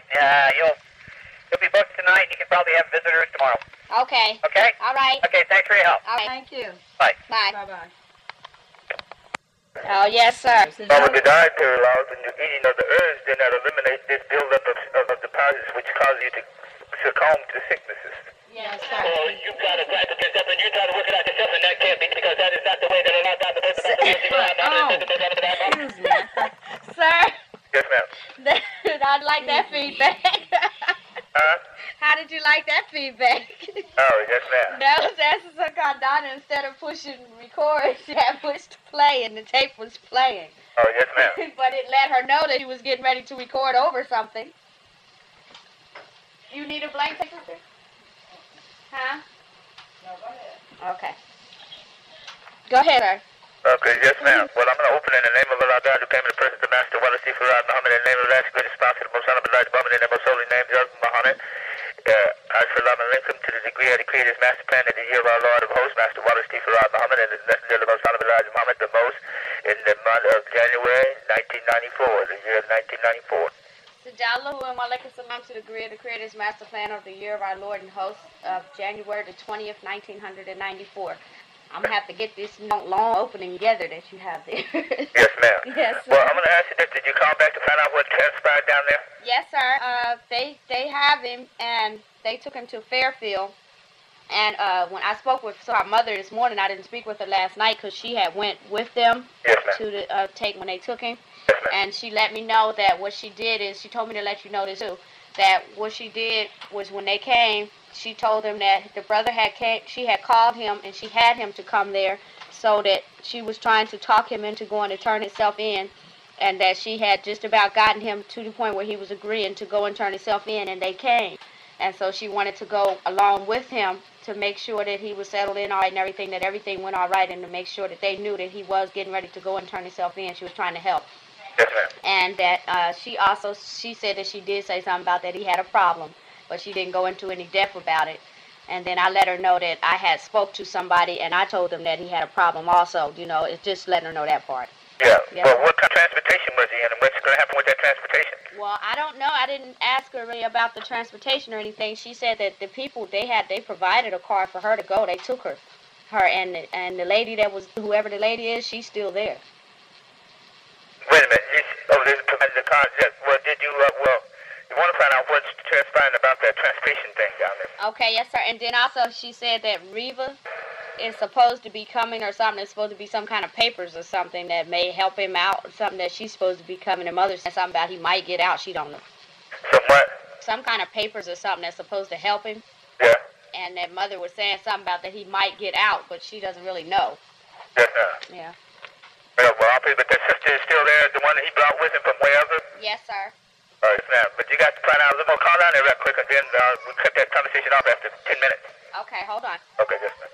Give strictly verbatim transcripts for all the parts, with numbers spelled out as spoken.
Uh, you'll, you'll be booked tonight, and you can probably have visitors tomorrow. Okay. Okay? All right. Okay, thanks for your help. All right. Thank you. Bye. Bye. Bye-bye. Oh, yes, sir. Well, with the dietary laws and the eating of the herbs did not eliminate this buildup of, of, of deposits which cause you to succumb to sicknesses. Yes, sir. Well, you try to gripe against that, and you try to work it out yourself, and that can't be because that is not the way that a lot of the person Excuse me. Sir, Yes, ma'am. I like that feedback. Huh? How did you like that feedback? Oh, yes, ma'am. That was asking some Cardano instead of pushing record, she had pushed play and the tape was playing. Oh, yes, ma'am. But it let her know that she was getting ready to record over something. You need a blank paper? Huh? No, go ahead. Okay. Go ahead, sir. Okay, yes, ma'am. Well, I'm going to open in the name of Allah God, who came in the person of the Master, Wala Sifa Rad Muhammad, in the name of the last greatest prophet, the most honorable Elijah Muhammad, in the most holy name, Yazd Muhammad. Uh, As-salamu alaikum, to the degree of the Creator's master plan in the year of our Lord of hosts, Master Wala Sifa Rad Muhammad, and the messenger of the most honorable Elijah Muhammad, the most, in the month of January, nineteen ninety-four, the year of nineteen ninety-four. Sajallahu and walaikum salam to the degree of the Creator's master plan of the year of our Lord and host of January the twentieth, nineteen ninety-four. I'm going to have to get this long opening together that you have there. Yes, ma'am. Yes, sir. Well, I'm going to ask you this. Did you call back to find out what transpired down there? Yes, sir. Uh, they they have him, and they took him to Fairfield. And uh, when I spoke with so our mother this morning, I didn't speak with her last night because she had went with them Yes, ma'am. to the uh, take when they took him. Yes, ma'am. And she let me know that what she did is, she told me to let you know this too, that what she did was when they came, she told them that the brother had came, she had called him and she had him to come there, so that she was trying to talk him into going to turn himself in, and that she had just about gotten him to the point where he was agreeing to go and turn himself in, and they came. And so she wanted to go along with him to make sure that he was settled in all right and everything, that everything went all right, and to make sure that they knew that he was getting ready to go and turn himself in. She was trying to help. Yes, ma'am. And that uh, she also, she said that she did say something about that he had a problem, but she didn't go into any depth about it. And then I let her know that I had spoke to somebody, and I told them that he had a problem also. You know, it's just letting her know that part. Yeah. Yeah. Well, what kind of transportation was he in, and what's going to happen with that transportation? Well, I don't know. I didn't ask her really about the transportation or anything. She said that the people, they had, they provided a car for her to go. They took her. Her and the, and the lady that was, whoever the lady is, she's still there. Wait a minute. You, oh, there's provided the car. Yeah, well, did you, uh, well, you want to find out what's transpiring about that transportation thing down there? Okay, yes, sir. And then also she said that Reva is supposed to be coming or something. It's supposed to be some kind of papers or something that may help him out, or something that she's supposed to be coming. Her mother said something about he might get out. She don't know. Some what? Some kind of papers or something that's supposed to help him. Yeah. And that mother was saying something about that he might get out, but she doesn't really know. Yes, ma'am. Yeah. Well, well, I'll be, but that sister is still there, the one that he brought with him from wherever? Yes, sir. All right, ma'am. But you got to find out a little more. Call down there real quick, and then uh, we'll cut that conversation off after ten minutes. Okay, hold on. Okay, yes, ma'am.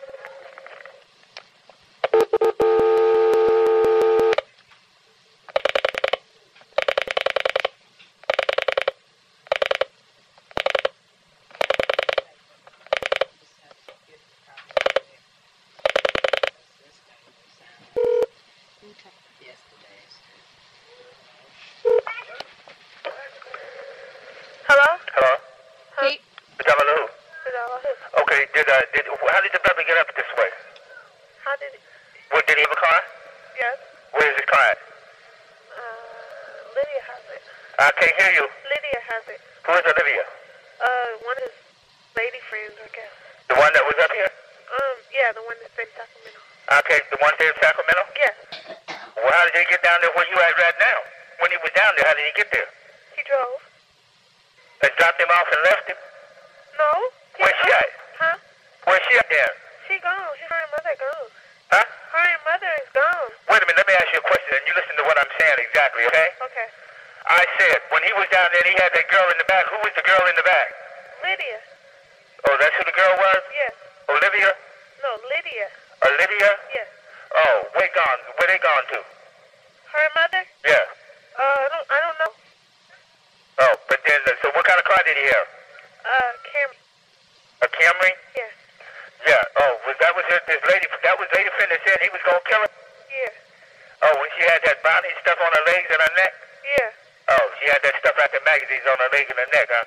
Hello? Hello? Pete? Jamalu. Hello? Okay, did, uh, did, how did the brother get up this way? How did it? What, did he have a car? Yes? Where is his car at? Uh, Lydia has it. I can't hear you. Lydia has it. Who is Olivia? Uh, one of his lady friends, I guess. The one that was up here? Um, yeah, the one that's in Sacramento. Okay, the one there in Sacramento? Yes. Well, how did he get down there where you at right now? When he was down there, how did he get there? He drove. And dropped him off and left him? No? He Where's she drove. at? Huh? Where's she at there? She gone. She, her and mother gone. Huh? Her and mother is gone. Wait a minute, let me ask you a question, and you listen to what I'm saying exactly, okay? Okay. I said, when he was down there and he had that girl in the back, who was the girl in the back? Lydia. Oh, that's who the girl was? Yes. Olivia? No, Lydia. Olivia? Yes. Oh, where gone? Where they gone to? Her and mother? Yeah. Uh, I don't, I don't know. Oh, but then, uh, so what kind of car did he have? Uh, Camry. A Camry? Yes. Yeah. Oh, was that was his, this lady, that was lady friend that said he was going to kill her? Yeah. Oh, when she had that brownie stuff on her legs and her neck? Yeah. Oh, she you had that stuff out the magazines on her leg and her neck, huh?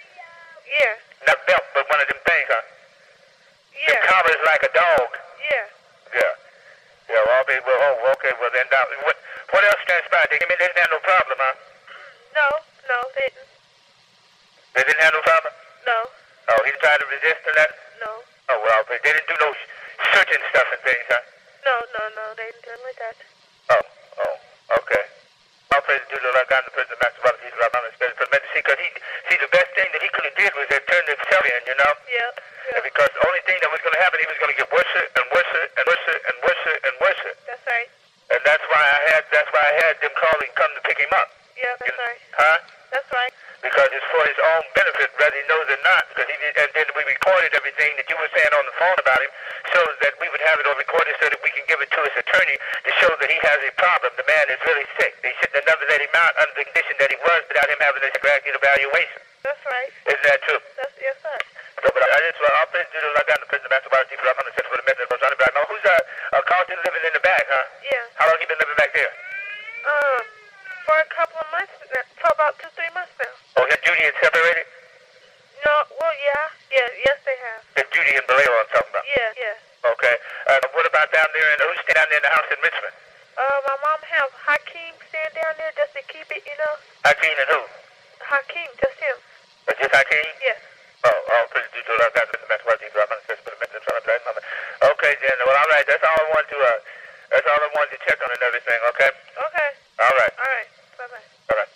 Yeah. Not belt, but one of them things, huh? Them Yeah. collars like a dog. Yeah. Yeah. Yeah, well, okay, well, oh, okay, well, then, that, what, what else transpired? They, I mean, they didn't have no problem, huh? No, no, they didn't. They didn't have no problem? No, Oh, he tried to resist and that? no, Oh, well, they didn't do no searching stuff and things, huh? no, no, no, they didn't do it like that. Oh, oh, okay. I'll praise the Lord God, the Prince of Master Father, Jesus, our Mama, Spirit, for the see, because he, see, the best thing that he could have did was have turned himself in, you know? Yeah, And yeah, because the only thing that was going to happen, he was going to get worse and worse and worse and worse and worse. that's right. And that's why I had, that's why I had them call and come to pick him up. Yeah, that's right. Huh? That's right. Because it's for his own benefit, whether he knows it or not. Because he did, and then we recorded everything that you were saying on the phone about him, so that we would have it on recorded, so that we can give it to his attorney to show that he has a problem. The man is really sick. They shouldn't have never let him out under the condition that he was, without him having a psychiatric evaluation. That's right. Isn't that true? That's yes, sir. So, but I just, well, I'll pray to the Lord God, the Prince of Master Father, Jesus, I'm on the for the message of Rosanna Black. Now, who's uh, uh, Carlton living in the back, huh? Yeah. How long you been living back there? Um, for a couple of months, now, for about two, three months now. Oh, his Judy is separated? No, well, yeah, yeah, yes, they have. His Judy and Vallejo I'm talking about. Yeah, yeah. Okay. Uh, what about down there in, who's staying down there in the house in Richmond? Uh, my mom have Hakeem stand down there just to keep it, you know. Hakeem and who? Hakeem, just him. Uh, just Hakeem? Yes. Oh, oh, please do to Lord God, the Master Father, Jesus, I'm on the for the message of Rosanna Black. Okay, then, well, all right, that's all I want to, uh, that's all I wanted to check on and everything, okay? Okay. All right. All right. Bye-bye. All right.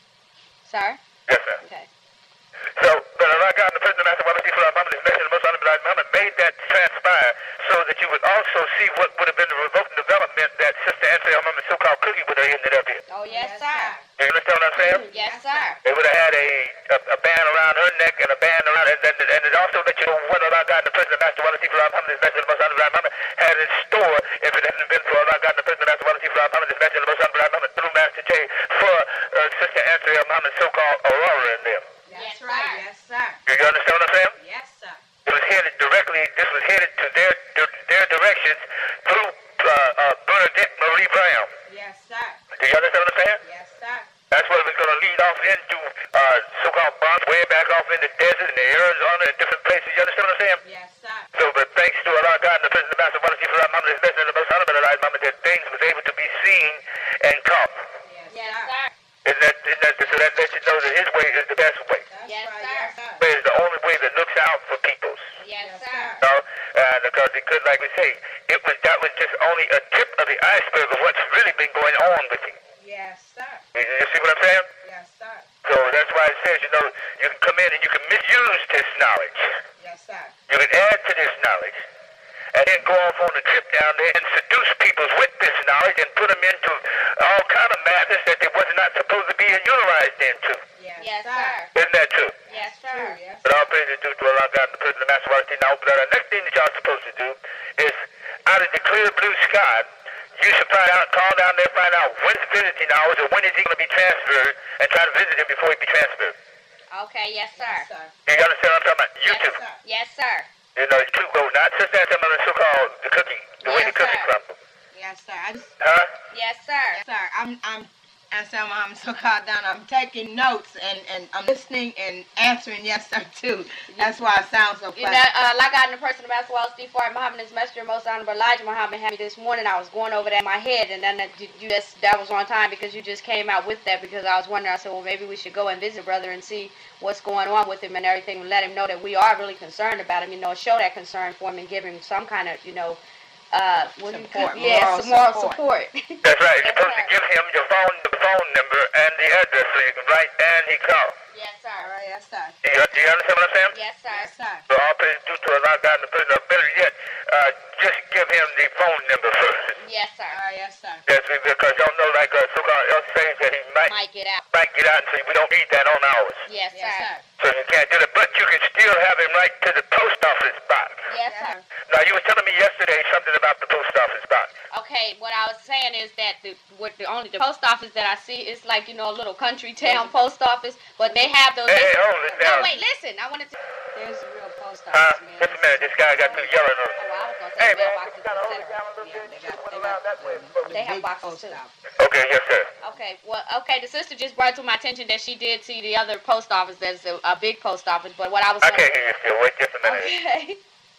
Sir? Yes, sir. Okay. So, but Lord God, the Prince of Master Father, Jesus, our Mama, this message of the Most Honorable Elijah Muhammad made that transpire so that you would also see what would have been the revoking development that Sister Anthony Muhammad so-called Cookie would have ended up in. Oh, yes, sir. You understand what I'm saying? Yes, sir. They would have had a, a a band around her neck and a band around and and, and it also let you know what Lord God, the Prince of Master Father, Jesus, our Muhammad, this message of the Most Honorable Elijah Muhammad had in store if it hadn't been for Lord God, the Prince of Master Father, Jesus, our Muhammad, this message of the Most Honorable Elijah Muhammad through Master J for uh, Sister Anthony Muhammad, so-called Aurora and them. That's Yes, right. sir. Yes, sir. You you understand what I'm saying? Yes, sir. It was headed directly, this was headed to their their directions through uh, uh, Bernadette Marie Brown. Yes, sir. Do you understand what I'm saying? Yes, sir. That's what it was going to lead off into uh, so-called bonds way back off in the desert and the Arizona and different places. You understand what I'm saying? Yes, sir. So, but thanks to Allah God and the President of the Master, what is he for our Muhammad, his best and the most honorable Elijah Muhammad, that things was able to be seen and caught. Yes, Yes, sir. sir. Isn't that, isn't that, so that lets you know that his way is the best way. That's Yes, right. sir. Yes, sir. His way is the only way that looks out for peoples. Yes, Yes, sir. sir. You know? Uh, because it could, like we say, it was that was just only a tip of the iceberg of what's really been going on with him. Yes, sir. You, you see what I'm saying? Yes, sir. So that's why it says, you know, you can come in and you can misuse this knowledge. Yes, sir. You can add to this knowledge. And then go off on a trip down there and seduce people with this knowledge and put them into all kind of madness that they was not supposed to be utilized into. Yes, Yes, sir. sir. Isn't that true? Yes, True. sir. Yes. But all praise is due to Allah God and the President of the Master Water. Now, but the next thing that y'all supposed to do is, out of the clear blue sky, you should find out, call down there, find out when his visiting hours or when is he going to be transferred, and try to visit him before he be transferred. Okay, yes, sir. Yes, sir. You understand what I'm talking about? You Yes, too. sir. Yes, sir. You know, it's two go, not just that, some of the so-called the cookie, the way Yes, the cookie sir. crumble. Yes, sir. I just, Huh? Yes, sir. yes, sir. I'm, I'm, and so I'm so caught down. I'm taking notes and, and I'm listening and answering yes, sir, too. That's why it sounds so You funny. know, uh, like I in the person of Master Wallace D. Ford Muhammad, his messenger, most honorable Elijah Muhammad, had me this morning. I was going over that in my head, and then that, you just, that was on time because you just came out with that because I was wondering. I said, well, maybe we should go and visit brother and see what's going on with him and everything, and let him know that we are really concerned about him. You know, show that concern for him and give him some kind of, you know, uh, what do you Support, call- yeah, moral some moral support. support. That's right. You're Yes, supposed to sir. give him your phone, the phone number, and the address so you can write and he call. Yes, All sir. right, yes, sir. Do you, do you understand what I'm saying? Yes, sir. Yes, sir. So all praise due to Allah God and the President of better yet, uh, just give him the phone number first. Yes, sir. All right, yes, sir. That's because y'all know, like uh, so-called else says that he might, Might get out. might get out and say we don't need that on ours. Yes, Yes, sir. sir. So you can't do that, but you can still have him right to the post office box. Yes, sir. Now you were telling me yesterday something about the post office box. Okay, what I was saying is that the what the only the post office that I see is like, you know, a little country town post office, but they have those. Hey, hey, hold it No, down. wait, listen. I wanted to. There's a real post Huh? office, man. Just a minute. This guy got through yelling at us. Oh, I was gonna Hey, say man, mailboxes, et cetera. Yeah, they got, they got the, They have big boxes, post too. office. Okay, yes, sir. Okay, well, okay, the sister just brought to my attention that she did see the other post office. There's a, a big post office, but what I was I gonna- can't hear you still. Wait just a minute. Okay.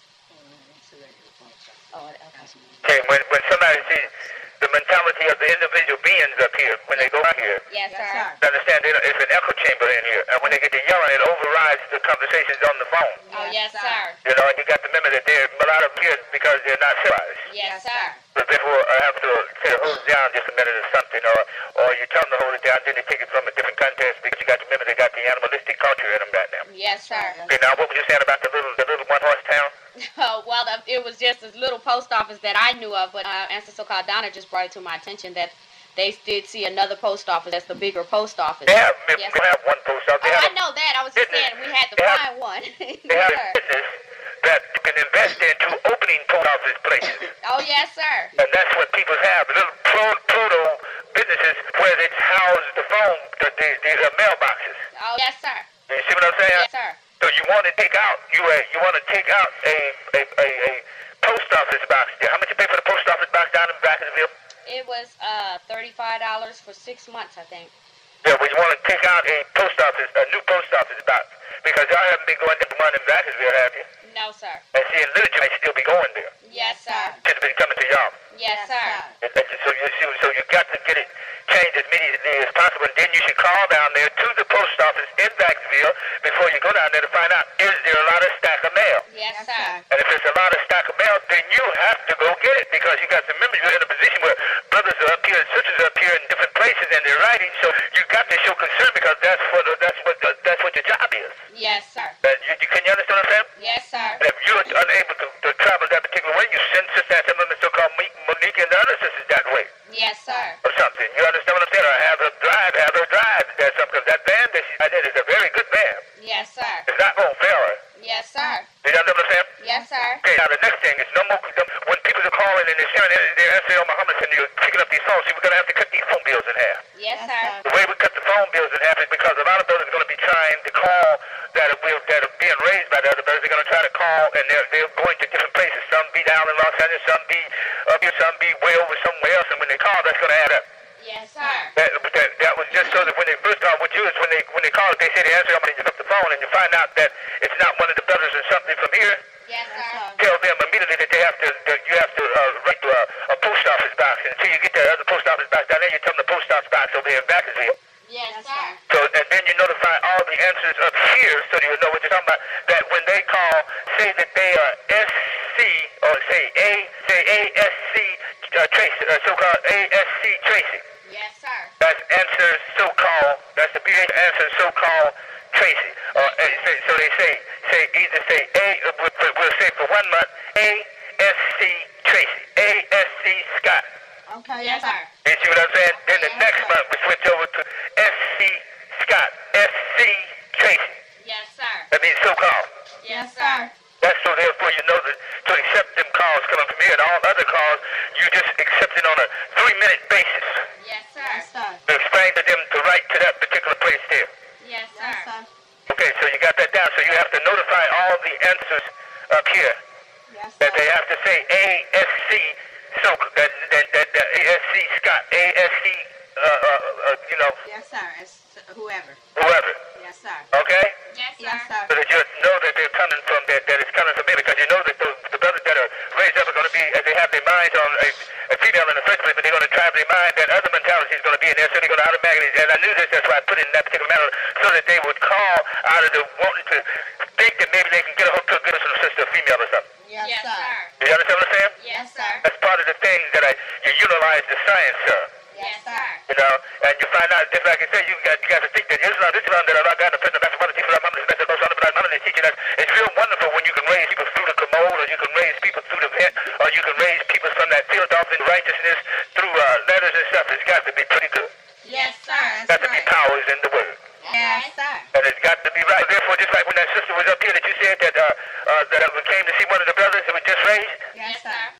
Oh, okay. Okay, when, when somebody sees the mentality of the individual beings up here, when they go out here, Yes, Yes, sir. sir. you understand, they- it's an echo chamber in here. And when they get to yelling, it overrides the conversations on the phone. Oh, yes, Yes, sir. You know, and you got to remember that there are a lot of kids because they're not civilized. Yes, sir. But therefore, I have to say, hold it down just a minute or something, or, or you tell them to hold it down, then they take it from a different context because you got to remember they got the animalistic culture in them right now. Yes, sir. Okay, now what were you saying about the little, the little one-horse town? Oh, well, the- it was just this little post office that I knew of, but uh, Answer So-Called Donna just brought it to my attention that they did see another post office. That's the bigger post office. They have, Yes, they have one post office. Oh, They have I a- know that. I was just business. saying we had to They have- find one. They have a Sir. business that you can invest into opening post office places. Oh, yes, sir. And that's what people have, little pro- proto businesses where they house the phone, the, the, the, the mailboxes. Oh, yes, sir. You see what I'm saying? Yes, sir. So you want to take out, you uh, you want to take out a, a, a, a post office box there. How much you pay for the post office box down in Vacaville? It was uh thirty-five dollars for six months, I think. Yeah, well, you want to take out a post office, a new post office box. Because y'all haven't been going to the one in Vacaville, have you? No, sir. And see, in literature, might still be going there. Yes, sir. Should have been coming to y'all. Yes, sir. And that's just- So you see, so you got to get it changed as immediately as possible. And then you should call down there to the post office in Vacaville before you go down there to find out, is there a lot of stack of mail? Yes, Yes, sir. sir. And if there's a lot of stock of mail, then you have to go get it because you got to remember you're in a position where brothers are up here and sisters are up here in different places and they're writing. So you got to show concern because that's what that's what that's what your job is. Yes, sir. And you, you, can you understand what I'm saying? Yes, sir. And if you're unable to, to travel that particular way, you send Sister and some of them so-called Monique, Monique and the other sisters that way Yes, sir. or something. You understand what I'm saying? Or have her drive, have her drive. That's something. That band that she I did is a very good band. Yes, sir. It's not going to fail her. Yes, sir. You understand what I'm saying? Yes, sir. Okay, now the next thing is no more, when people are calling and they're sharing their S A O Muhammad and you're picking up these phones, see, we're going to have to cut these phone bills in half. Yes, Yes, sir. sir. The way we cut the phone bills in half is because a lot of brothers are going to be trying to call that are, will- that are being raised by the other brothers. They're going to try to call and they're, they're going to different places. Some be down in Los Angeles, some be up here, some be way over somewhere else. And when they call, that's going to add up. Yes, sir. That, that, that was just so that when they first called with you, is when they when they call, they say the answer, I'm going to pick up the phone, and you find out that it's not one of the brothers or something from here. Yes, sir. Tell them immediately that they have to, that you have to uh, write to a, a post office box. And until you get the other post office box down there, you tell them the post office box over here in Vacaville. Yes, sir. So, and then you notify all the answers up here so that you know what you're talking about. That when they call, say that they are S C, or say A, say A S C uh, Tracy, uh, so-called A S C Tracy. Yes, sir. That's answer so-called, that's the B H answer so-called Tracy. Or, uh, say, so they say, say either say A, uh, we'll, we'll say for one month, A S C Tracy, A S C Scott. Okay, Yes, sir. You see what I'm saying? Then the next month we switch over to S C Scott, S C Tracy. Yes, sir. That means so-called. Yes, sir. That's so therefore you know that to accept them calls coming from here and all other calls, you just accept it on a three-minute basis. Yes, sir. Yes, sir. To explain to them to write to that particular place there. Yes, Yes, sir. sir. Okay, so you got that down. So you have to notify all the answers up here Yes, that they sir. have to say A S C, so that that that, that A S C Scott, A S C, uh, uh, uh, you know, Yes, sir. It's whoever. whoever. Yes, sir. Okay, Yes, Yes, sir. sir. so that you know that they're coming from that that it's coming from me because you know that the, the brothers that are raised up are going to be, they have their minds on a, a female in the first place, but they're going to drive their mind that other mentality is going to be in there, so they're going to automatically. And I knew this, that's why I put it in that particular manner, so that they would call out of the wanting to think that maybe they can get a hook to a good sister, a female or something. Yes, Yes, sir. sir. You understand what I'm saying? Yes, sir. That's part of the things that I, you utilize the science of. Yes, sir. You know, and you find out, just like I said, you got, you got to think that Islam, this Islam that Allah got in the present, that's one of the people Muhammad is best of those other Muhammad is teaching us. It's real wonderful when you can raise people through the commode, or you can raise people through the vent, or you can raise people from that field off in righteousness through uh, letters and stuff. It's got to be pretty good. Yes, sir. Got That's to be right. powers in the word. Yes, sir. And it's got to be right. Therefore, just like when that sister was up here that you said that uh, uh, that we came to see one of the brothers that was just raised,